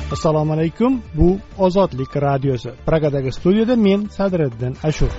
Assalomu alaykum. Bu Ozodlik radiosi. Pragadagi studiyada men Sadriddin Ashur.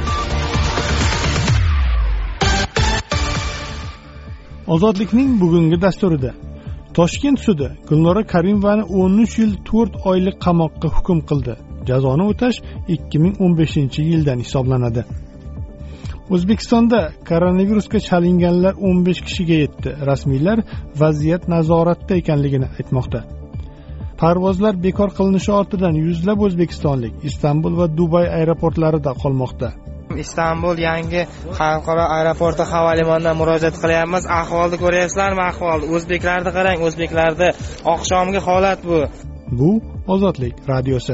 Ozodlikning bugungi dasturida Toshkent sudi Gulnora Karimovani 13 yil 4 oylik qamoqqa hukm qildi. Jazoni o'tash 2015-yildan hisoblanadi. O'zbekistonda koronavirusga chalinganlar 15 kishiga yetdi. Rasmiylar vaziyat nazoratda ekanligini aytmoqda. Parvozlar bekor qilinishi ortidan yuzlab o'zbekistonlik Istanbul va Dubay aeroportlarida qolmoqda. Istanbul yangi xalqaro aeroporti havo limondan murojaat qilyapmiz. Ahvolni ko'ryapsizlarmi? Ahvol o'zbeklarni qarang, o'zbeklarda oqshomgi holat bu. Bu Ozodlik radiosi.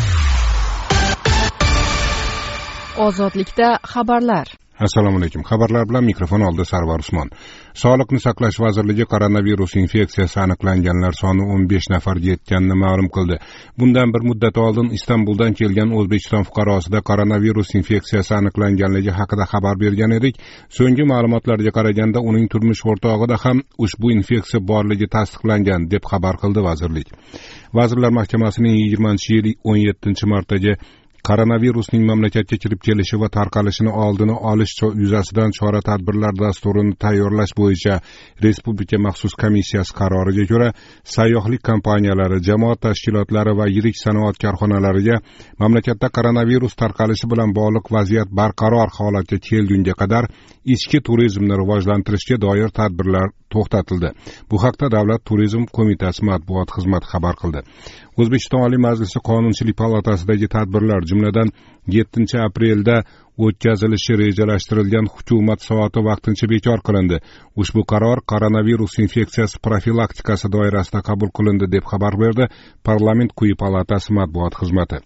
Ozodlikda xabarlar. Assalomu alaykum. Xabarlar bilan mikrofon oldida Sarvar Usmon. Sog'liqni saqlash vazirligi koronavirus infeksiyasi aniqlanganlar soni 15 nafarga yetganini ma'lum qildi. Bundan bir muddat oldin Istanbuldan kelgan O'zbekiston fuqarosida koronavirus infeksiyasi aniqlanganligi haqida xabar bergan edik. So'nggi ma'lumotlarga qaraganda uning turmush o'rtog'ida ham ushbu infeksiya borligi tasdiqlangan deb xabar qildi vazirlik. Vazirlar Mahkamasining 20-yil 17-martdagi koronavirusning mamlakatga kirib kelishi va tarqalishini oldini olish yuzasidan chora-tadbirlar dasturini tayyorlash bo'yicha Respublika maxsus komissiyasi qaroriga ko'ra, sayyohlik kompaniyalari, jamoat tashkilotlari va yirik sanoat korxonalariga mamlakatda koronavirus tarqalishi bilan bog'liq vaziyat barqaror holatga kelgunga qadar ichki turizmni rivojlantirishga doir tadbirlar to'xtatildi. Bu haqda Davlat turizm qo'mitasi matbuot xizmati xabar qildi. O'zbekiston Oliy Majlisi Qonunchilik palatasidagi tadbirlar, jumladan 7-aprelda o'tkazilishi rejalashtirilgan hukumat soati vaqtincha bekor qilindi. Ushbu qaror koronavirus infeksiyasi profilaktikasi doirasida qabul qilindi deb xabar berdi Parlament quyi palatasi matbuot xizmati.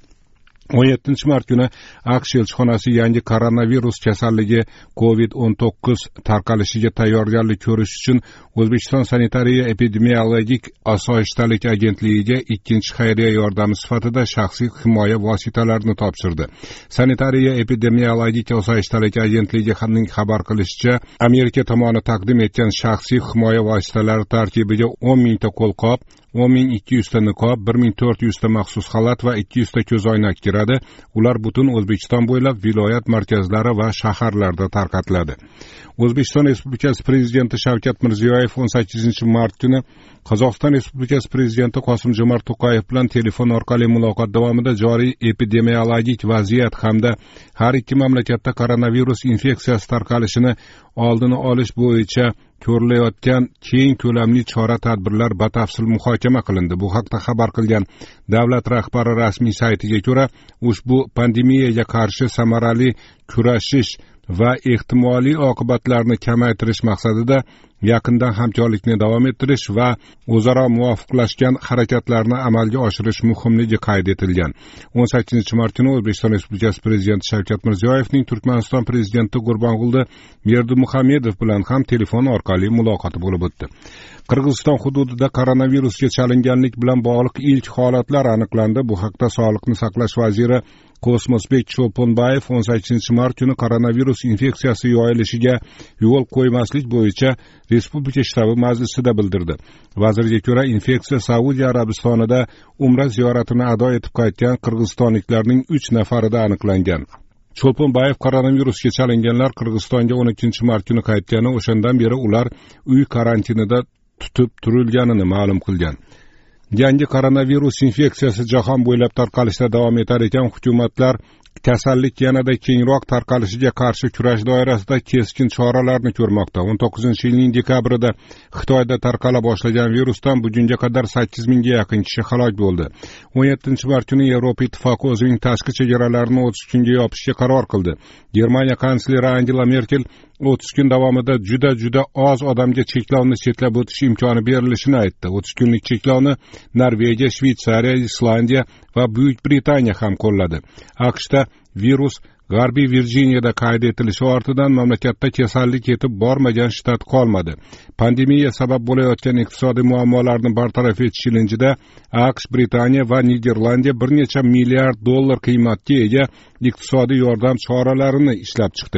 17-mart kuni AQSh elchixonasi yangi koronavirus kasalligi COVID-19 tarqalishiga tayyorgarlik ko'rish uchun O'zbekiston sanitariya epidemiologik osoyishtalik agentligiga ikkinchi xayriya yordami sifatida shaxsiy himoya vositalarini topshirdi. Sanitariya epidemiologik osoyishtalik agentligining xabar qilishicha, Amerika tomoni taqdim etgan shaxsiy himoya vositalari tarkibiga 10 mingta qo'lqop, 10.200 ta niqob, 1.400 ta maxsus xalat va 200 ta ko'zoynak kiradi. Ular butun O'zbekiston bo'ylab viloyat markazlari va shaharlarda tarqatiladi. O'zbekiston Respublikasi Prezidenti Shavkat Mirziyoyev 18-mart kuni Qozog'iston Respublikasi Prezidenti Qosim-Jomart To'qayev bilan telefon orqali muloqot davomida joriy epidemiologik vaziyat hamda har ikki mamlakatda koronavirus infeksiyasi tarqalishini oldini olish bo'yicha ko'rilayotgan keng ko'lamli chora-tadbirlar batafsil muhokama qilindi. Bu haqda xabar qilgan davlat rahbari rasmiy saytiga ko'ra, ushbu pandemiyaga qarshi samarali kurashish va ehtimoliy oqibatlarni kamaytirish maqsadida yaqindan hamkorlikni davom ettirish va o'zaro muvofiqlashgan harakatlarni amalga oshirish muhimligi qayd etilgan. 18-mart kuni O'zbekiston Respublikasi Prezidenti Shavkat Mirziyoyevning Turkmaniston Prezidenti Gurbang'uldi Berdimuhamedov bilan ham telefon orqali muloqoti bo'lib o'tdi. Qirg'iziston hududida koronavirusga chalinganlik bilan bog'liq ilk holatlar aniqlandi. Bu haqda Sog'liqni saqlash vaziri Kosmosbek Cho'lponbayev 18-mart kuni koronavirus infeksiyasi yoyilishiga yo'l qo'ymaslik bo'yicha Respublika shtabi majlisida bildirdi. Vazirga ko'ra, infeksiya Saudiya Arabistonida umra ziyoratini ado etib qaytgan qirg'izistonliklarning 3 nafarida aniqlangan. Cho'lponbayev koronavirusga chalinganlar Qirg'izistonga 12-mart kuni qaytgani, o'shandan beri ular uy karantinida tutib turilganini ma'lum qilgan. Yangi koronavirus infeksiyasi jahon bo'ylab tarqalishda davom etar ekan, hukumatlar kasallik yanada kengroq tarqalishiga qarshi kurash doirasida keskin choralarni ko'rmoqda. 19-yilning dekabrida Xitoyda tarqala boshlagan virusdan bugunga qadar 8 mingga yaqin kishi halok bo'ldi. 17-mart kuni Yevropa Ittifoqi o'zining tashqi chegaralarini 30 kunga yopishga qaror qildi. Germaniya kansleri Angela Merkel 30 kun davomida juda oz odamga cheklovni chetlab o'tish imkoni berilishini aytdi. 30 kunlik cheklovni Norvegiya, Shveysariya, Islandiya va Buyuk Britaniya ham qo'lladi. AQShda virus G'arbiy Virjiniyada qayd etilishi ortidan mamlakatda kasallik yetib bormagan shtat qolmadi. Pandemiya sabab bo'layotgan iqtisodiy muammolarni bartaraf etish ilinjida AQSh, Britaniya va Niderlandiya bir necha milliard dollar qiymatga ega iqtisodiy yordam choralarini ishlab chiqdi.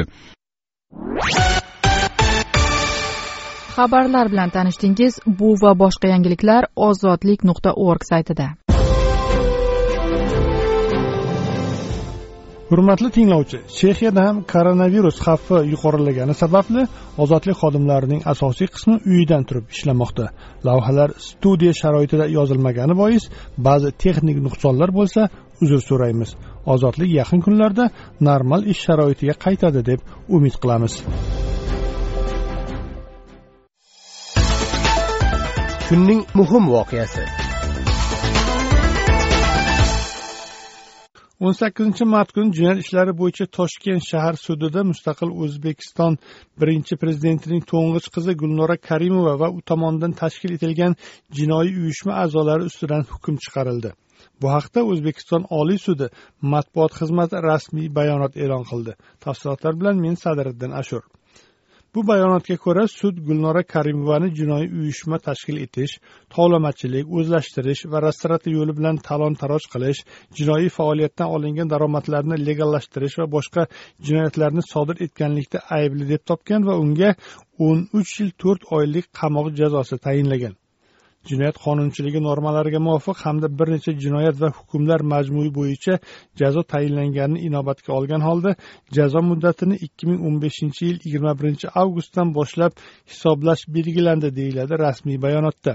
Xabarlar bilan tanishdingiz. Bu va boshqa yangiliklar ozodlik.org saytida. Hurmatli tinglovchi, Chexiyada ham koronavirus xavfi yuqorilagani sababli ozodlik xodimlarining asosiy qismi uyidan turib ishlamoqda. Lavhalar studiya sharoitida yozilmagani bois ba'zi texnik nuqsonlar bo'lsa, uzr so'raymiz. Ozodlik yaqin kunlarda normal ish sharoitiga qaytadi deb umid qilamiz. Kunning muhim voqeasi. 18 mart kuni jinoyat ishlari bo'yicha Toshkent shahar sudida mustaqil O'zbekiston birinchi prezidentining to'ng'ich qizi Gulnora Karimova va u tomonidan tashkil etilgan jinoiy uyushma a'zolari ustidan hukm chiqarildi. Bu haqda O'zbekiston Oliy sudi matbuot xizmati rasmiy bayonot e'lon qildi. Tafsilotlar bilan men Sadiriddin Ashur. Bu bayonotga ko'ra sud Gulnora Karimovani jinoiy uyushma tashkil etish, tovlamachilik, o'zlashtirish va restorativ yo'li bilan talon-taroj qilish, jinoiy faoliyatdan olingan daromadlarni legallashtirish va boshqa jinoyatlarni sodir etganlikda aybli deb topgan va unga 13 yil 4 oylik qamoq jazosi tayinlagan. Jinoyat qonunchiligi normalariga muvofiq hamda bir necha jinoyat va hukmlar majmui bo'yicha jazo tayinlanganini inobatga olgan holda jazo muddatini 2015-yil 21 avgustdan boshlab hisoblash belgilandi deyiladi rasmiy bayonotda.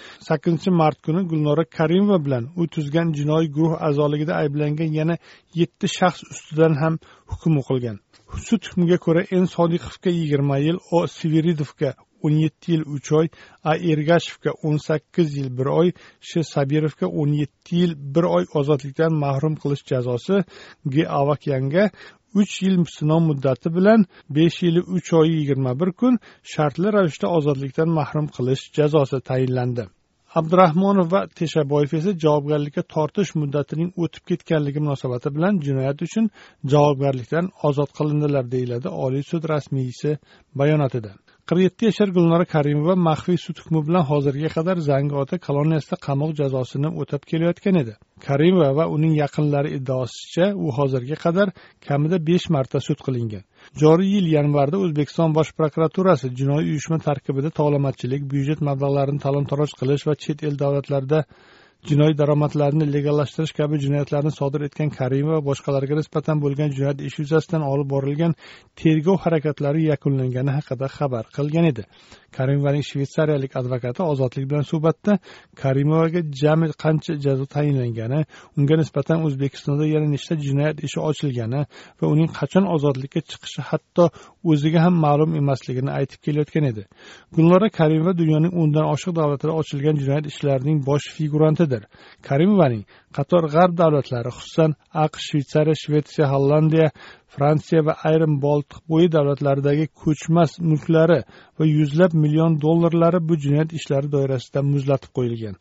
8 mart kuni Gulnora Karimova bilan u tuzgan jinoiy guruh a'zoligida ayblangan yana 7 shaxs ustidan ham hukm o'qilgan. Sud hukmiga ko'ra N. Sodiqovga 20 yil, O. Severidovga 17 yil 3 oy, A. Ergashevga 18 yil 1 oy, Sh. Sabirovga 17 yil 1 oy ozodlikdan mahrum qilish jazosi, G. Avakyanga 3 yil sinov muddati bilan 5 yil 3 oy 21 kun shartli ravishda ozodlikdan mahrum qilish jazosi tayinlandi. Abdurahmonov va Teshaboyev esa javobgarlikka tortish muddatining o'tib ketganligi munosabati bilan jinoyat uchun javobgarlikdan ozod qilindilar deyiladi Oliy sud rasmiysi bayonotida. 47 yashar Gulnora Karimova maxfiy sud hukmi bilan hozirga qadar Zangiota koloniyasida qamoq jazosini o'tab kelayotgan edi. Karimova va uning yaqinlari iddaosicha u hozirga qadar kamida 5 marta sud qilingan. Joriy yil yanvarda O'zbekiston Bosh prokuraturasi jinoiy uyushma tarkibida tovlamachilik, byudjet mablag'larini talon-taroj qilish va chet el davlatlarida jinoiy daromadlarni legallashtirish kabi jinoyatlarni sodir etgan Karimova va boshqalarga nisbatan bo'lgan jinoyat ishi yuzasidan olib borilgan tergov harakatlari yakunlangani haqida xabar qilgan edi. Karimovaning shvetsariyalik advokati ozodlik bilan suhbatda Karimovaga jami qancha jazo tayinlangani, unga nisbatan O'zbekistonda yana nechta jinoyat ishi ochilgani va uning qachon ozodlikka chiqishi hatto o'ziga ham ma'lum emasligini aytib kelayotgan edi. Gulnora Karimova dunyoning 10 dan oshiq davlatlarida ochilgan jinoyat ishlarining bosh figurantidir. Karimovaning qator g'arb davlatlari, xususan AQSh, Shvetsariya, Shvetsiya, Hollandiya, Fransiya va ayrim Boltiq bo'yi davlatlaridagi ko'chmas mulklari va yuzlab million dollarlari bu jinoyat ishlari doirasida muzlatib qo'yilgan.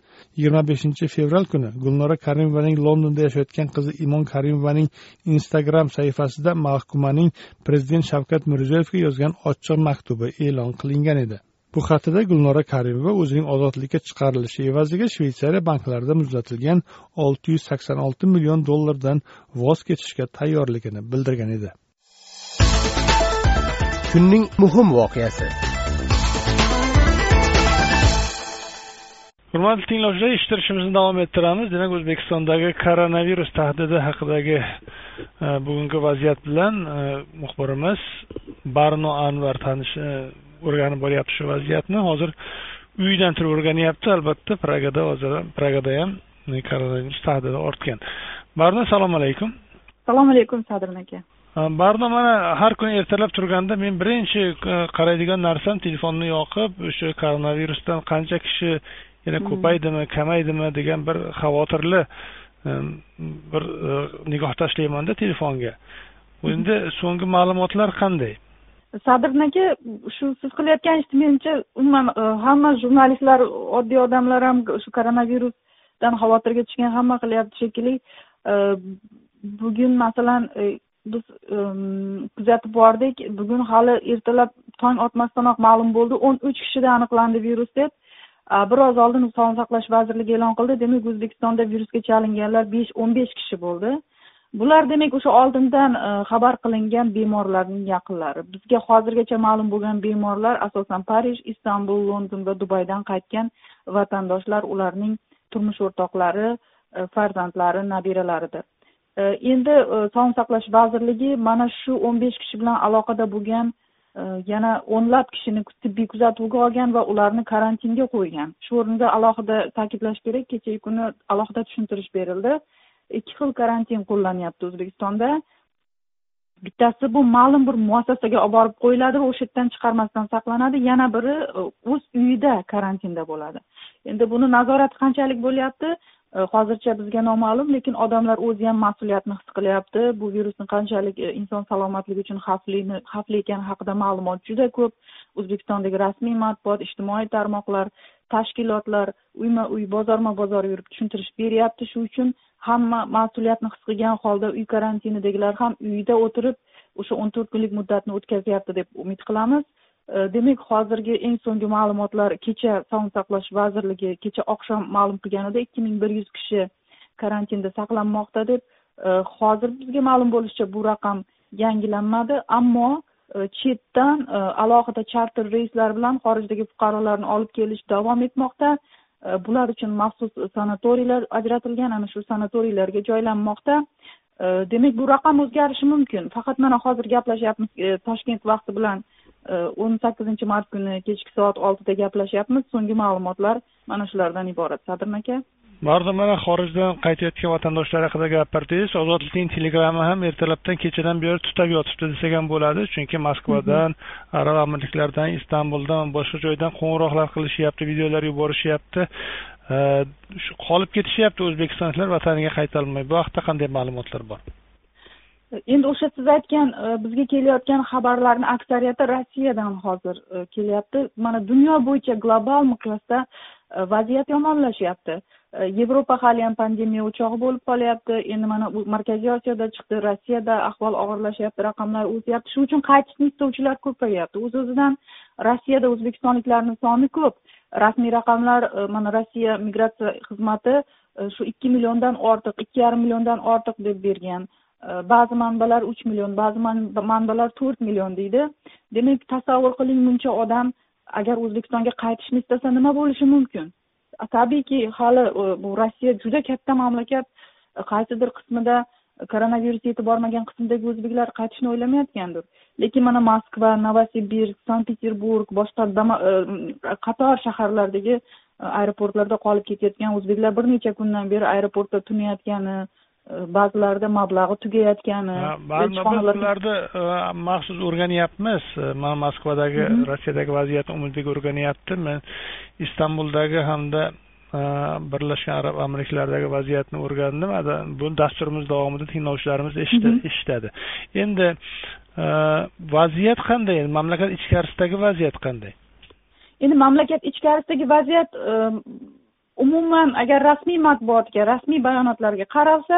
25 fevral kuni Gulnora Karimovaning Londonda yashayotgan qizi Imon Karimovaning Instagram sahifasida mahkumaning prezident Shavkat Mirziyoyevga yozgan ochiq maktubi e'lon qilingan edi. Bu xatida Gulnora Karimova o'zining ozodlikka chiqarilishi evaziga Shveysariya banklarida muzlatilgan 686 million dollardan voz kechishga tayyorligini bildirgan edi. Kunning muhim voqeasi. Hurmatli tinglovchilar, eshittirishimizni davom ettiramiz. Demak, O'zbekistondagi koronavirus tahdidi haqidagi bugungi vaziyat bilan muxbirimiz Barno Anvar o'rganib boryapti shu vaziyatni. Hozir uyidan turib o'rganyapti. Albatta, Pragada ham koronavirus tahdidi ortgan. Barno, assalomu alaykum. Assalomu alaykum, Sadir aka. Barno, mana har kuni ertalab turganda men birinchi qaraydigan narsam telefonni yoqib, o'sha koronavirusdan qancha kishi yana ko'paydimi, kamaydimi degan bir xavotirli bir nigoh tashlaymanda telefonga. Endi so'nggi ma'lumotlar qanday? Sadir aka, shu siz qilayotgan ishni menimcha umuman hamma jurnalistlar, oddiy odamlar ham shu koronavirusdan xavotirga tushgan hamma qilyapti shekilli. Bugun masalan biz kuzatib bordik. Bugun hali ertalab tong otmasdanoq ma'lum bo'ldi, 13 kishida aniqlandi virus deb. Biroz oldin Sog'liqni saqlash vazirligi e'lon qildi. Demak, O'zbekistonda virusga chalinganlar 5-15 kishi bo'ldi. Bular demak o'sha oldindan xabar qilingan bemorlarning yaqinlari. Bizga hozirgacha ma'lum bo'lgan bemorlar asosan Parij, Istanbul, London va Dubaydan qaytgan vatandoshlar, ularning turmush o'rtoqlari, farzandlari, nabiralaridir. endi sog'liqni saqlash vazirligi mana shu 15 kishi bilan aloqada bo'lgan yana o'nlab kishini tibbiy kuzatuvga olgan va ularni karantinga qo'ygan. Shu o'rinda alohida ta'kidlash kerak, kechagi kuni alohida tushuntirish berildi. 2 xil karantin qo'llanyapti O'zbekistonda. Bittasi bu ma'lum bir muassasaga olib borib qo'yiladi va o'sha yerdan chiqarmasdan saqlanadi. Yana biri o'z uyida karantinda bo'ladi. Endi buni nazorati qanchalik bo'lyapti? Hozircha bizga noma'lum, lekin odamlar o'zi ham mas'uliyatni his qilyapti. Bu virusning qanchalik inson salomatligi uchun xavfli ekani haqida ma'lumot juda ko'p. O'zbekistondagi rasmiy matbuot, ijtimoiy tarmoqlar, tashkilotlar uyma-uy, bozorma-bozor yurib tushuntirish beryapti. Shu uchun hamma mas'uliyatni his qilgan holda uy karantinidagilar ham uyida o'tirib o'sha 14 kunlik muddatni o'tkazyapti deb umid qilamiz. Demak, hozirgi eng so'nggi ma'lumotlar kecha Sog'liqni saqlash vazirligi kecha oqshom ma'lum qilganida 2100 kishi karantinda saqlanmoqda deb. Hozir bizga ma'lum bo'lishicha bu raqam yangilanmadi, ammo chetdan alohida charter reyslar bilan xorijdagi fuqarolarni olib kelish davom etmoqda. Bular uchun maxsus sanatoriylar ajratilgan, ana shu sanatoriylarga joylanmoqda. Demak, bu raqam o'zgarishi mumkin. Faqat mana hozir gaplashyapmiz Toshkent vaqti bilan 18 mart kuni kechki soat 6 da gaplashyapmiz. So'nggi ma'lumotlar mana shulardan iborat. Sadirn aka. Barda mana xorijdan qaytayotgan vatandoshlar haqida gapirdingiz. Ozodlikning telegrami ham ertalabdan kechadan beri tutab yotibdi desak ham bo'ladi, chunki Moskvadan, Arab Amirliklaridan, Istanbuldan, boshqa joydan qo'ng'iroqlar qilishyapti, videolar yuborishyapti. Shu qolib ketishyapti o'zbekistonliklar vataniga qayta olmay. Bu haqda qanday ma'lumotlar bor? Endi o'sha siz aytgan bizga kelayotgan xabarlarning aksariyati Rossiyadan hozir kelyapti. Mana dunyo bo'yicha global miqyosda vaziyat yomonlashyapti. Yevropa hali ham pandemiya o'chog'i bo'lib qolyapti. Endi mana u Markaziy Osiyoda chiqdi, Rossiyada ahvol og'irlashyapti, raqamlar o'syapti. Shuning uchun qaytishni istovchilar ko'payapti. O'z-o'zidan Rossiyada o'zbekistonliklarning soni ko'p. Rasmiy raqamlar mana Rossiya migratsiya xizmati shu 2 milliondan ortiq, 2,5 milliondan ortiq deb bergan. Ba'zi manbalar 3 million, ba'zi manbalar 4 million deydi. Demak, tasavvur qiling, buncha odam agar O'zbekistonga qaytishni istasa nima bo'lishi mumkin? Tabiiyki, hali bu Rossiya juda katta mamlakat, qaysidir qismida koronavirus yetib bormagan qismdagi o'zbeklar qaytishni o'ylamayotgandir. Lekin mana Moskva, Novosibirsk, Sankt-Peterburg, boshqa qator shaharlardagi aeroportlarda qolib ketayotgan o'zbeklar bir necha kundan beri aeroportda tunayotgani, ba'zilarida mablag'i tugayotgani, ba'zilarda maxsus o'rganyapmiz. Men Moskvadagi, Rossiyadagi vaziyatni umidbek o'rganyapti. Men Istanbuldagi hamda Birlashgan Arab Amirliklaridagi vaziyatni o'rgandim. Bu dasturimiz davomida tinglovchilarimiz eshitadi. Endi vaziyat qanday? Mamlakat ichkarisidagi vaziyat qanday? Endi mamlakat ichkarisidagi vaziyat umuman agar rasmiy matbuotga, rasmiy bayonotlarga qaralsa,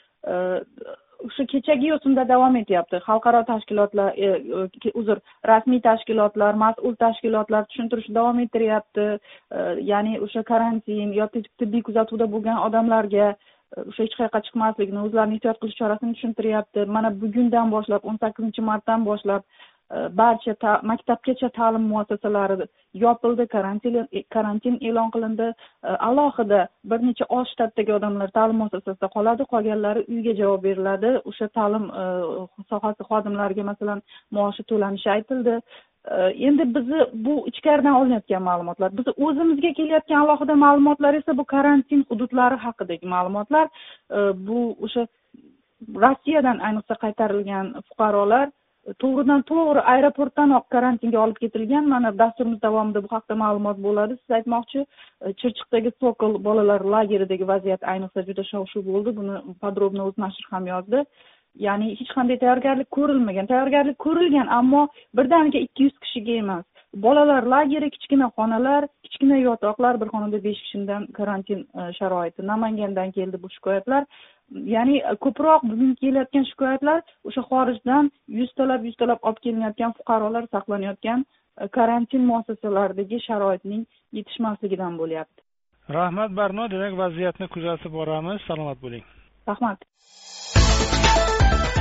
o'sha kechagi yo'sinda davom etyapti. Xalqaro tashkilotlar, rasmiy tashkilotlar, mas'ul tashkilotlar tushuntirish davom ettiryapti. Ya'ni o'sha karantin yoki tibbiy kuzatuvda bo'lgan odamlarga o'sha hech qayerga chiqmaslikni, o'zlarini ehtiyot qilish chorasini tushuntiryapti. Mana bugundan boshlab, 18 martdan boshlab barcha maktabgacha ta'lim muassasalari yopildi, karantin e'lon qilindi. Alohida bir necha oz shtatdagi odamlar ta'lim muassasasida qoladi, qolganlari uyga javob beriladi. O'sha ta'lim sohasi xodimlariga masalan maoshi to'lanishi aytildi. Endi bizni bu ichkaridan olinayotgan ma'lumotlar. Biz o'zimizga kelayotgan alohida ma'lumotlar esa bu karantin hududlari haqidagi ma'lumotlar. Bu o'sha Rossiyadan ayniqsa qaytarilgan fuqarolar to'g'ridan to'g'ri aeroportdanoq karantinga olib ketilgan. Mana dasturimiz davomida bu haqda ma'lumot bo'ladi. Siz aytmoqchi, Chirchiqdagi Sokol bolalar lageridagi vaziyat ayniqsa juda shov-shuv bo'ldi. Buni podrobno o'z nashr ham yozdi. Ya'ni hech qanday tayyorgarlik ko'rilmagan. Tayyorgarlik ko'rilgan, ammo birdaniga 200 kishiga emas. Bolalar lageri, kichkina xonalar, kichkina yotoqlar, bir xonada 5 kishidan karantin sharoiti. Namangandan keldi bu shikoyatlar. Ya'ni ko'proq bugun kelayotgan shikoyatlar o'sha xorijdan yuztalab olib kelinayotgan fuqarolar saqlanayotgan karantin muassasalaridagi sharoitning yetishmasligidan bo'lyapti. Rahmat Barno, demak vaziyatni kuzatib boramiz. Salomat bo'ling. Rahmat.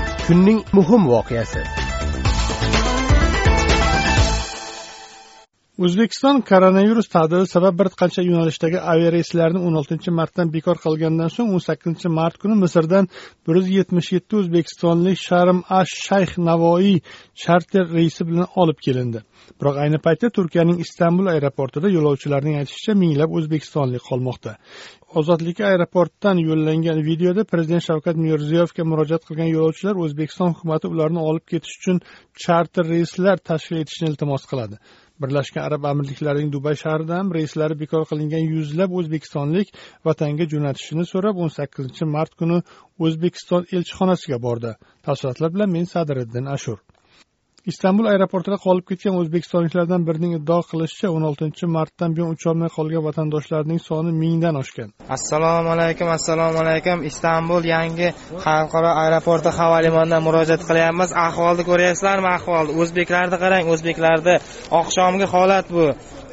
Kunning muhim voqeasi. O'zbekiston koronavirus tahdidi sabab bir qancha yo'nalishdagi aviareyslarni 16 martdan bekor qilgandan so'ng 18 mart kuni Misrdan 177 o'zbekistonlik Sharm ash-Shayx Navoiy charter reysi bilan olib kelindi. Biroq ayni paytda Turkiyaning Istanbul aeroportida yo'lovchilarning aytishicha minglab o'zbekistonlik qolmoqda. Ozodlik aeroportdan yo'llangan videoda Prezident Shavkat Mirziyoyevga murojaat qilgan yo'lovchilar O'zbekiston hukumati ularni olib ketish uchun charter reyslar tashkil etishni iltimos qiladi. Birlashgan Arab Amirliklarining Dubay shahrida ham reyslari bekor qilingan yuzlab o'zbekistonlik vatanga jo'natishini so'rab 18 mart kuni O'zbekiston elchixonasiga bordi. Tafsilotlar bilan men Sadriddin Ashur. Istanbul aeroportida qolib ketgan o'zbekistonliklardan birining iddao qilishicha 16 martdan buyon ucholmay qolgan vatandoshlarning soni 1000 dan oshgan. Assalomu alaykum. Istanbul yangi xalqaro aeroporti havo limondan murojaat qilyapmiz. Ahvolni ko'ryapsizlarmi? Ahvolni o'zbeklarni qarang, o'zbeklarda oqshomgi holat bu.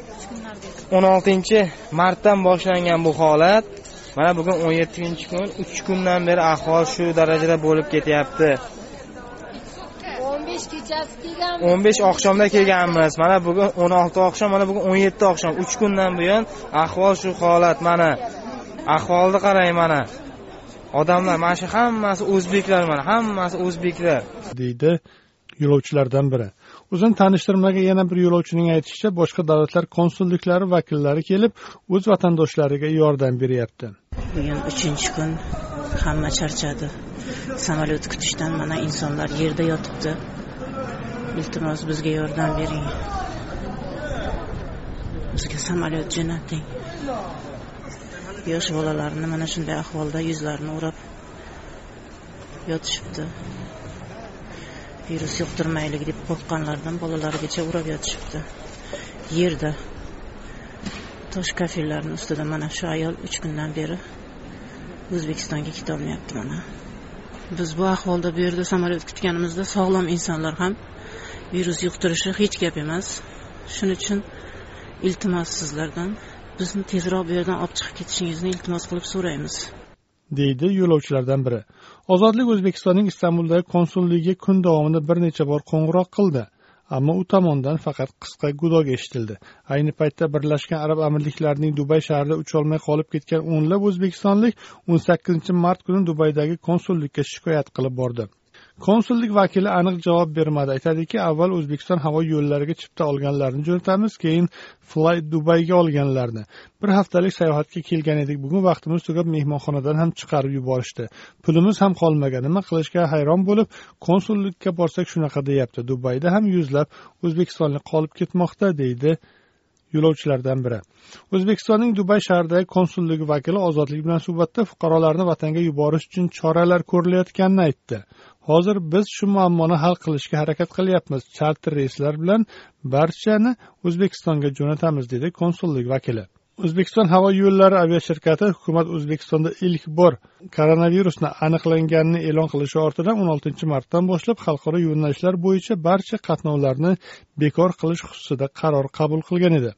16 martdan boshlangan bu holat. Mana bugun 17-kun, 3 kundan beri ahvol shu darajada bo'lib ketyapti. 15 oqshomda kelganmiz. Mana bugun 16 oqshom, mana bugun 17 oqshom. 3 kundan buyon ahvol shu holat. Mana ahvolni qarang mana. Odamlar mana shu hammasi o'zbeklar, mana hammasi o'zbeklar, deydi yo'lovchilardan biri. O'zini tanishtirmagan yana bir yo'lovchining aytishicha, boshqa davlatlar konsulliklari vakillari kelib, o'z vatandoshlariga yordam beryapti. Bugun 3-kun hamma charchadi. Samolyot kutishdan mana insonlar yerda yotibdi. Iltimos bizga yordam bering. Bizga samolyot jo'nating. Yosh bolalarni mana shunday ahvolda yuzlarini o'rab yotishibdi. Virus yuqtirmaylik deb qo'rqqanlardan bolalarigacha o'rab yotishibdi. Yerda tosh kafillarning ustida mana shu ayol 3 kundan beri O'zbekistonga keta olmayapti mana. Biz bu ahvolda bu yerda samolyot kutganimizda sog'lom insonlar ham virus yuqtirishi hech gap emas. Shuning uchun iltimos sizlardan bizni tezroq bu yerdan olib chiqib ketishingizni iltimos qilib so'raymiz, deydi yo'lovchilardan biri. Ozodlik O'zbekistonning Istanbuldagi konsulligiga kun davomida bir necha bor qo'ng'iroq qildi, ammo u tomondan faqat qisqa gudok eshitildi. Ayni paytda Birlashgan Arab Amirliklarining Dubay shahrida ucholmay qolib ketgan o'nlab o'zbekistonlik 18 mart kuni Dubaydagi konsullikka shikoyat qilib bordi. Konsullik vakili aniq javob bermadi. Aytadiki, avval O'zbekiston havo yo'llariga chipta olganlarni jo'natamiz, keyin Fly Dubayga olganlarni. Bir haftalik sayohatga kelgan edik. Bugun vaqtimiz tugab mehmonxonadan ham chiqarib yuborishdi. Pulimiz ham qolmagan. Nima qilishga hayron bo'lib, konsullikka borsak shunaqa deyapti. Dubayda ham yuzlab o'zbekistonlik qolib ketmoqda, deydi yo'lovchilardan biri. O'zbekistonning Dubay shahridagi konsulligi vakili Ozodlik bilan suhbatda fuqarolarni vatanga yuborish uchun choralar ko'rilayotganini aytdi. Hozir biz shu muammoni hal qilishga harakat qilyapmiz. Charter reyslar bilan barchani O'zbekistonga jo'natamiz, dedi konsullik vakili. O'zbekiston havo yo'llari aviashirkati hukumat O'zbekistonda ilk bor koronavirusni aniqlanganini e'lon qilishi ortidan 16 martdan boshlab xalqaro yo'nalishlar bo'yicha barcha qatnovlarni bekor qilish xususida qaror qabul qilgan edi.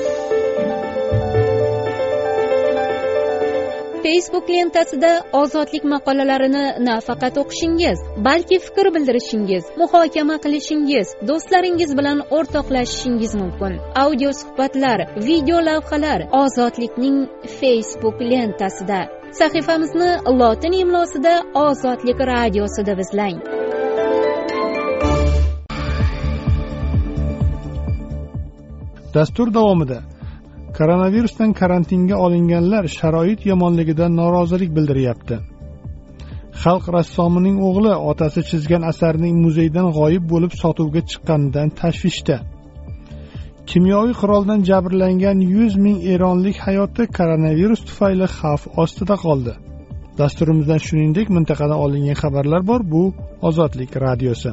Facebook lentasida ozodlik maqolalarini nafaqat o'qishingiz, balki fikr bildirishingiz, muhokama qilishingiz, do'stlaringiz bilan o'rtoqlashishingiz mumkin. Audio suhbatlar, video lavhalar Ozodlikning Facebook lentasida. Sahifamizni lotin imlosida Ozodlik radiosida izlang. Dastur davomida koronavirusdan karantinga olinganlar sharoit yomonligidan norozilik bildiryapti. Xalq rassomining o'g'li otasi chizgan asarining muzeydan g'oyib bo'lib sotuvga chiqqanidan tashvishda. Kimyoviy quroldan jabrlangan 100 ming eronlik hayoti koronavirus tufayli xavf ostida qoldi. Dasturimizdan shuningdek mintaqadan olingan xabarlar bor. Bu Ozodlik radiosi.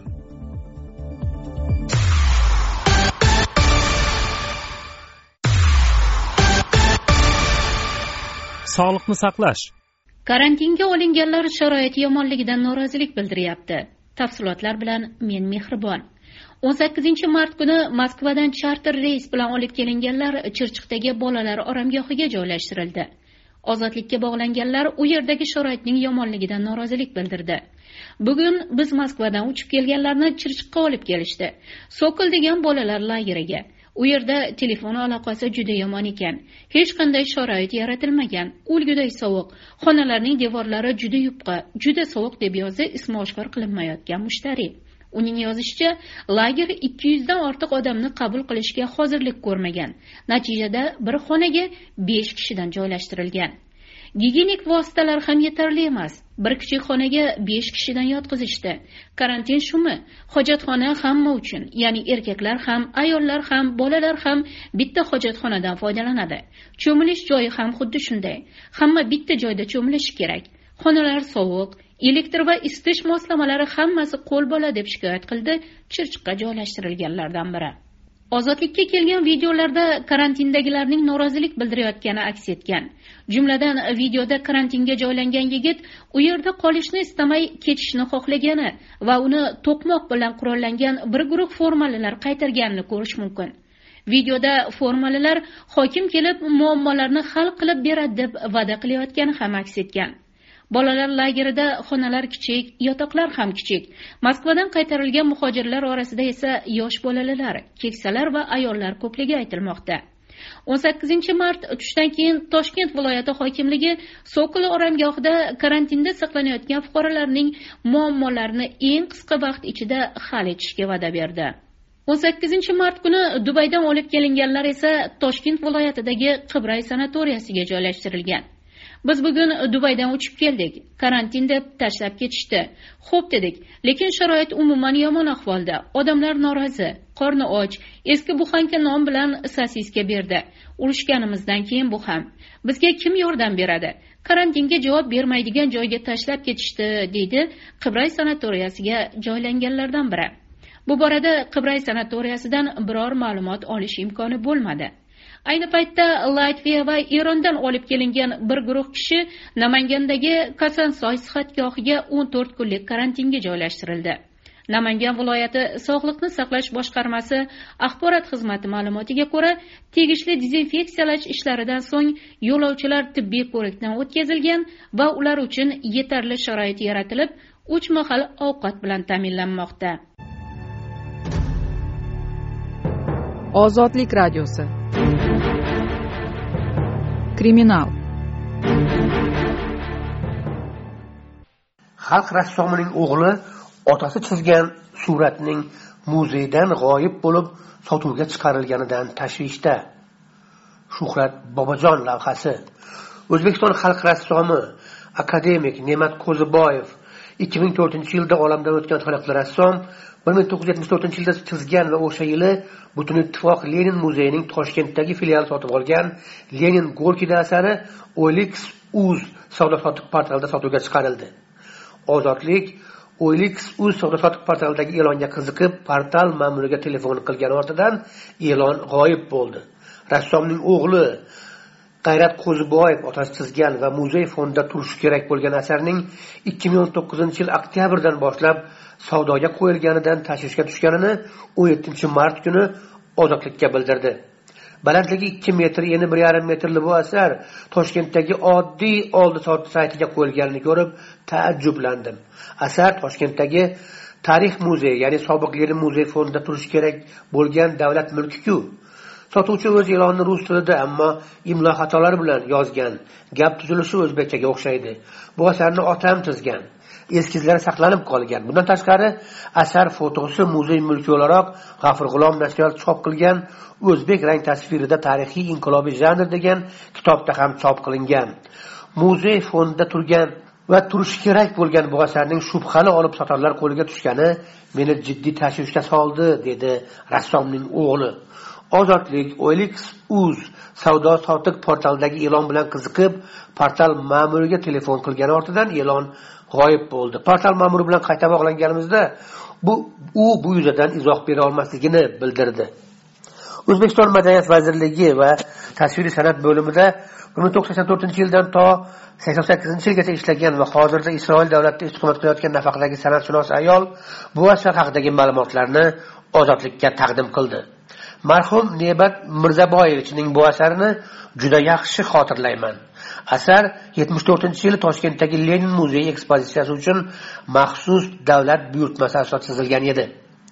Sog'liqni saqlash. Karantinga olinganlar sharoiti yomonligidan norozilik bildiryapti. Tafsilotlar bilan men Mehribon. 18 mart kuni Moskvadan charter reys bilan olib kelinganlar Chirchiqdagi bolalar oromgohiga joylashtirildi. Ozodlikka bog'langanlar u yerdagi sharoitning yomonligidan norozilik bildirdi. Bugun biz Moskvadan uchib kelganlarni Chirchiqqa olib kelishdi. Sokol degan bolalar lageriga. u yerda telefon aloqasi juda yomon ekan, hech qanday sharoit yaratilmagan, o'lguday sovuq, xonalarning devorlari juda yupqa, juda sovuq deb yozdi ismi oshkor qilinmayotgan mushtariy. Uning yozishicha, lager 200 dan ortiq odamni qabul qilishga hozirlik ko'rmagan. Natijada bir xonaga 5 kishidan joylashtirilgan. Gigiyenik vositalar ham yetarli emas. Bir kichik xonaga 5 kishidan yotqizishdi. Karantin shumi? Hojatxona hamma uchun, ya'ni erkaklar ham, ayollar ham, bolalar ham bitta hojatxonadan foydalanadi. Cho'milish joyi ham xuddi shunday. Hamma bitta joyda cho'milishi kerak. Xonalar sovuq, elektr va isitish moslamalari hammasi qo'l bola deb shikoyat qildi Chirchiqqa joylashtirilganlardan biri. Ozodlikka kelgan videolarda karantindagilarning norozilik bildirayotgani aks etgan. Jumladan videoda karantinga joylangan yigit u yerda qolishni istamay ketishni xohlagani va uni to'qmoq bilan qurollangan bir guruh formalilar qaytarganini ko'rish mumkin. Videoda formalilar hokim kelib muammolarni hal qilib beradi deb va'da qilayotgani ham aks etgan. Bolalar lagerida xonalar kichik, yotoqlar ham kichik. Moskvadan qaytarilgan muhojirlar orasida esa yosh bolalar, keksalar va ayollar ko'pligi aytilmoqda. 18-mart tushdan keyin Toshkent viloyati hokimligi Sokol oromgohida karantinda saqlanayotgan fuqarolarning muammolarini eng qisqa vaqt ichida hal etishga va'da berdi. 18-mart kuni Dubaydan olib kelinganlar esa Toshkent viloyatidagi Qibray sanatoriyasiga joylashtirilgan. Biz bugun Dubaydan uchib keldik. Karantin deb tashlab ketishdi. Xo'p dedik, lekin sharoit umuman yomon ahvolda. Odamlar norozi, qorni och, eski buxanka non bilan sosiska berdi. Urushganimizdan keyin bu ham. Bizga kim yordam beradi? Karantinga javob bermaydigan joyga tashlab ketishdi, deydi Qibray sanatoriyasiga joylanganlardan biri. Bu borada Qibray sanatoriyasidan biror ma'lumot olish imkoni bo'lmadi. Ayni paytda Latviya va Erondan olib kelingan bir guruh kishi Namangandagi Kosansoy sihatgohiga 14 kunlik karantinga joylashtirildi. Namangan viloyati Sog'liqni saqlash boshqarmasi axborot xizmati ma'lumotiga ko'ra, tegishli dezinfeksiyalash ishlaridan so'ng yo'lovchilar tibbiy ko'rikdan o'tkazilgan va ular uchun yetarli sharoit yaratilib, 3 mahal ovqat bilan ta'minlanmoqda. Ozodlik radiosi. Kriminal. Xalq rassomining o'g'li otasi chizgan suratning muzeydan g'oyib bo'lib sotuvga chiqarilganidan tashvishda. Shuhrat Bobojon lavhasi. O'zbekiston xalq rassomi akademik Ne'mat Qo'ziboyev 2004-yilda olamdan o'tgan taniqli rassom 1974-yilda chizgan va o'sha yili Butun ittifoq Lenin muzeyining Toshkentdagi filiali sotib olgan Lenin Gorkida asari OLX.uz savdo-sotiq portalida sotuvga chiqarildi. Ozodlik OLX.uz savdo-sotiq portalidagi e'longa qiziqib, portal ma'muriga telefon qilgan ortidan e'lon g'oyib bo'ldi. Rassomning o'g'li G'ayrat Qo'ziboyev otasi chizgan va muzey fondida turishi kerak bo'lgan asarning 2019-yil oktyabrdan boshlab savdoga qo'yilganidan tashvishga tushganini 17-mart kuni Ozodlikka bildirdi. Balandligi 2 metr, eni 1,5 metrli bu asar Toshkentdagi oddiy oldi-sotdi saytiga qo'yilganini ko'rib taajjublandim. Asar Toshkentdagi Tarix muzeyi, ya'ni sobiq Lenin muzey fondida turishi kerak bo'lgan davlat mulki-ku. Sotuvchi o'z e'lonini rus tilida, ammo imlo xatolari bilan yozgan. Gap tuzilishi o'zbekchaga o'xshaydi. Bu asarni otam chizgan. Eskizlari saqlanib qolgan. Bundan tashqari, asar fotosi muzey mulki o'laroq G'afur G'ulom nashriyot chop qilgan O'zbek rang tasvirida tarixiy inqilobiy janr degan kitobda ham chop qilingan. Muzey fondida turgan va turishi kerak bo'lgan bu asarning shubhali olib sotarlar qo'liga tushgani meni jiddiy tashvishga soldi, dedi rassomning o'g'li. Ozodlik OLX.uz savdo-sotiq portalidagi e'lon bilan qiziqib, portal ma'muriga telefon qilgani ortidan e'lon g'oyib bo'ldi. Portal ma'muri bilan qayta bog'langanimizda bu yuzadan izoh bera olmasligini bildirdi. O'zbekiston Madaniyat vazirligi va tasviriy san'at bo'limida 1984-yildan to 88-yilgacha ishlagan va hozirda Isroil davlatida istiqomat qilayotgan nafaqadagi san'atshunos ayol bu asar haqidagi ma'lumotlarni Ozodlikka taqdim qildi. Marhum Nebat Mirzaboyevichning bu asarini juda yaxshi xotirlayman. Asar 74-yili Toshkentdagi Lenin muzeyi ekspozitsiyasi uchun maxsus davlat buyurtmasi asosida chizilgan edi.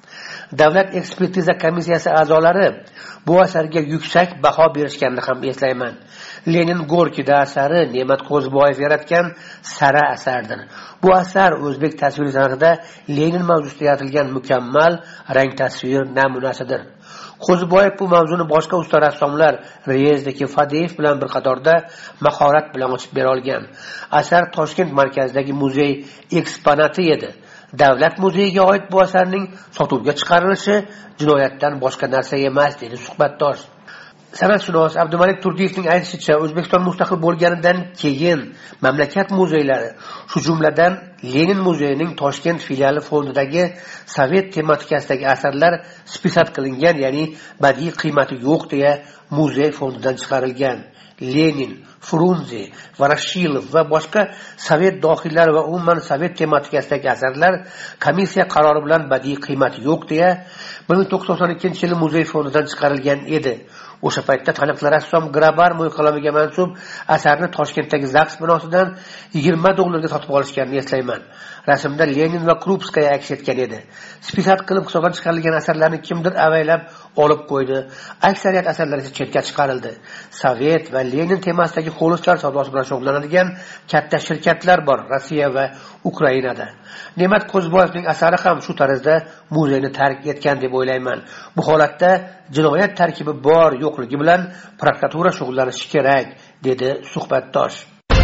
davlat ekspertiza komissiyasi a'zolari bu asarga yuksak baho berishganini ham eslayman. Lenin Gorkida asari Ne'mat Qo'ziboyev yaratgan sara asardir. Bu asar o'zbek tasvir san'atida Lenin mavzusida yaratilgan mukammal rang tasvir namunasidir. Qo'ziboyev bu mavzuni boshqa usta rassomlar Rezdagi, Fadeyev bilan bir qatorda mahorat bilan ochib bera olgan. Asar Toshkent markazidagi muzey eksponati edi. Davlat muzeyiga oid bu asarning sotuvga chiqarilishi jinoyatdan boshqa narsa emas, dedi suhbatdosh. Sanatshunos Abdumalik Turdiyevning aytishicha, O'zbekiston mustaqil bo'lganidan keyin mamlakat muzeylari, shu jumladan Lenin muzeyining Toshkent filiali fondidagi sovet tematikasidagi asarlar spisat qilingan, ya'ni badiiy qiymati yo'q deya muzey fondidan chiqarilgan. Lenin, Frunze, Varashilov va boshqa sovet dohiylar va umuman sovet tematikasidagi asarlar komissiya qarori bilan badiiy qiymati yo'q deya 1992-yili muzey fondidan chiqarilgan edi. O'sha paytda taniqli rassom Grabar mo'yqalomiga mansub asarni Toshkentdagi ZAGS binosidan $20 sotib olishganini eslayman. Rasmda Lenin va Krupskaya aks etgan edi. Spisat qilib hisobdan chiqarilgan asarlarni kimdir avaylab olib qo'ydi. Aksariyat asarlar esa chetga chiqarildi. Sovet va Lenin temasidagi xolislar savdosi bilan shug'ullanadigan katta shirkatlar bor Rossiya va Ukrainada. Ne'mat Qo'ziboyevning asari ham shu tarzda muzeyni tark etgan deb o'ylayman. Bu holatda jinoyat tarkibi bor yo'qligi bilan prokuratura shug'ullanishi kerak, dedi suhbatdosh.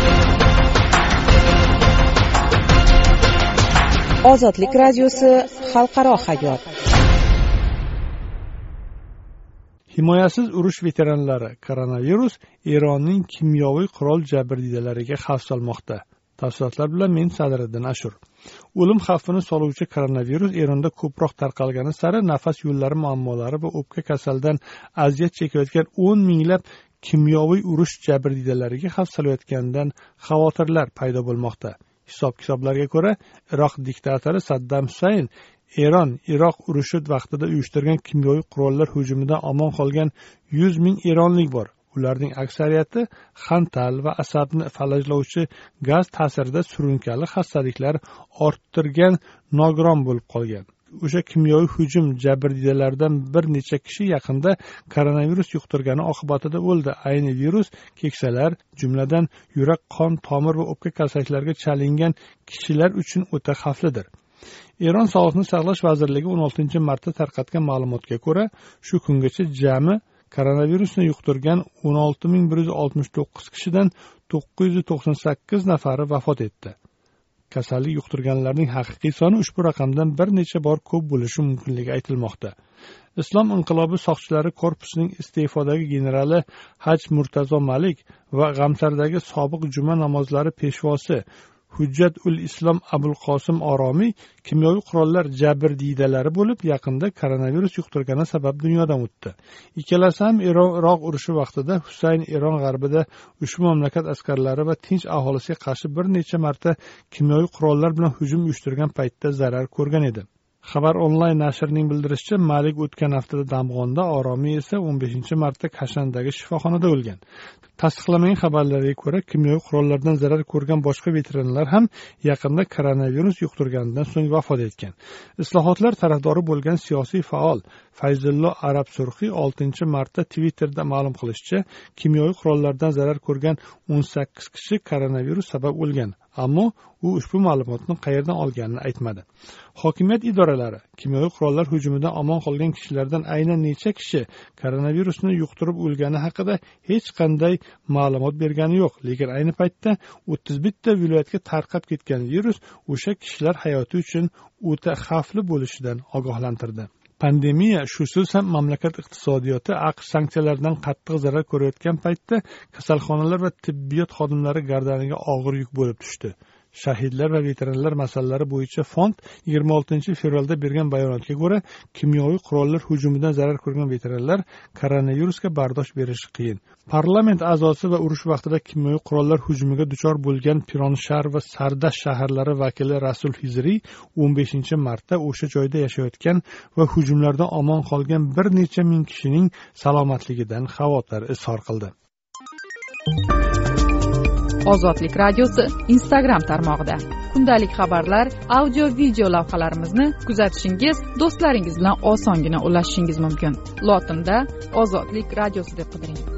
Ozodlik radiosi xalqaro hayot. Himoyasiz urush veteranlari koronavirus Eronning kimyoviy qurol jabrdiydalariga xavf solmoqda. Tafsilotlar bilan men Sadriddin Ashur. O'lim xavfini soluvchi koronavirus Eronda ko'proq tarqalgani sari nafas yo'llari muammolari va o'pka kasalidan aziyat chekayotgan 10 minglab kimyoviy urush jabrdiydalariga xavf solayotganidan xavotirlar paydo bo'lmoqda. Hisob-kitoblarga ko'ra, Iroq diktatori Saddam Husayn Iroq urushi vaqtida uyushtirgan kimyoviy qurollar hujumidan omon qolgan 100 ming eronlik bor. Ularning aksariyati xantal va asabni falajlovchi gaz ta'sirida surunkali xastaliklar orttirgan nogiron bo'lib qolgan. O'sha kimyoviy hujum jabrdiydalaridan bir necha kishi yaqinda koronavirus yuqtirgani oqibatida o'ldi. Ayni virus keksalar, jumladan yurak, qon, tomir va o'pka kasalliklariga chalingan kishilar uchun o'ta xavflidir. Eron Sog'liqni saqlash vazirligi 16-martda tarqatgan ma'lumotga ko'ra, shu kungacha jami koronavirusni yuqtirgan 16.169 kishidan 998 nafari vafot etdi. Kasallik yuqtirganlarning haqiqiy soni ushbu raqamdan bir necha bor ko'p bo'lishi mumkinligi aytilmoqda. Islom inqilobi soqchilari korpusining iste'fodagi generali Haj Murtazo Malik va G'amsardagi sobiq juma namozlari peshvosi Hujjat ul Islom Abul Qosim Oromiy kimyoviy qurollar jabrdiydalari bo'lib, yaqinda koronavirus yuqtirgani sabab dunyodan o'tdi. Ikkalasi ham Iroq urushi vaqtida Husayn Eron g'arbida ushbu mamlakat askarlari va tinch aholisiga qarshi bir necha marta kimyoviy qurollar bilan hujum uyushtirgan paytda zarar ko'rgan edi. Xabar onlayn nashrining bildirishicha, Malik o'tgan haftada Damg'onda, Oromiy esa 15-martda Kashandagi shifoxonada o'lgan. Tasdiqlanmagan xabarlarga ko'ra, kimyoviy qurollardan zarar ko'rgan boshqa veteranlar ham yaqinda koronavirus yuqtirganidan so'ng vafot etgan. Islohotlar tarafdori bo'lgan siyosiy faol Fayzullo Arab Surxiy 6-martda Twitterda ma'lum qilishicha, kimyoviy qurollardan zarar ko'rgan 18 kishi koronavirus sabab o'lgan. Ammo u ushbu ma'lumotni qayerdan olganini aytmadi. Hokimiyat idoralari kimyoviy qurollar hujumidan omon qolgan kishilardan aynan necha kishi koronavirusni yuqtirib o'lgani haqida hech qanday ma'lumot bergani yo'q. Lekin ayni paytda 31 ta viloyatga tarqab ketgan virus o'sha kishilar hayoti uchun o'ta xavfli bo'lishidan ogohlantirdi. Pandemiya shusiz ham mamlakat iqtisodiyoti AQSh sanksiyalardan qattiq zarar ko'rayotgan paytda kasalxonalar va tibbiyot xodimlari gardaniga og'ir yuk bo'lib tushdi. Shahidlar va veteranlar masalalari bo'yicha fond 26-fevralda bergan bayonotga ko'ra, kimyoviy qurollar hujumidan zarar ko'rgan veteranlar koronavirusga bardosh berishi qiyin. Parlament a'zosi va urush vaqtida kimyoviy qurollar hujumiga duchor bo'lgan Pironshar va Sardash shaharlari vakili Rasul Hizriy 15-martda o'sha joyda yashayotgan va hujumlardan omon qolgan bir necha ming kishining salomatligidan xavotir izhor qildi. Ozodlik radiosi Instagram tarmog'ida kundalik xabarlar, audio video lavhalarimizni kuzatishingiz, do'stlaringiz bilan osongina ulashishingiz mumkin. Lotinda Ozodlik radiosi deb qidiring.